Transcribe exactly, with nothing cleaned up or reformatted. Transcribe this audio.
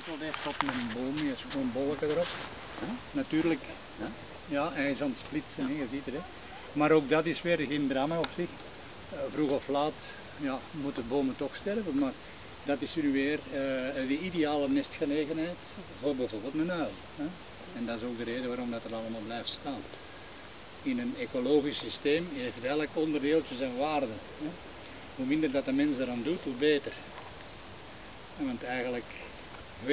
ontwikkeld heeft tot een boom, die is gewoon bolken erop. Ja? Natuurlijk, ja? Ja, hij is aan het splitsen, ja. Je ziet het. Hè? Maar ook dat is weer geen drama op zich. Uh, vroeg of laat ja, moeten bomen toch sterven, maar dat is nu weer uh, de ideale nestgelegenheid voor bijvoorbeeld een uil. Hè? En dat is ook de reden waarom dat er allemaal blijft staan. In een ecologisch systeem heeft elk onderdeeltje zijn waarde. Hè? Hoe minder dat de mens eraan doet, hoe beter. Want eigenlijk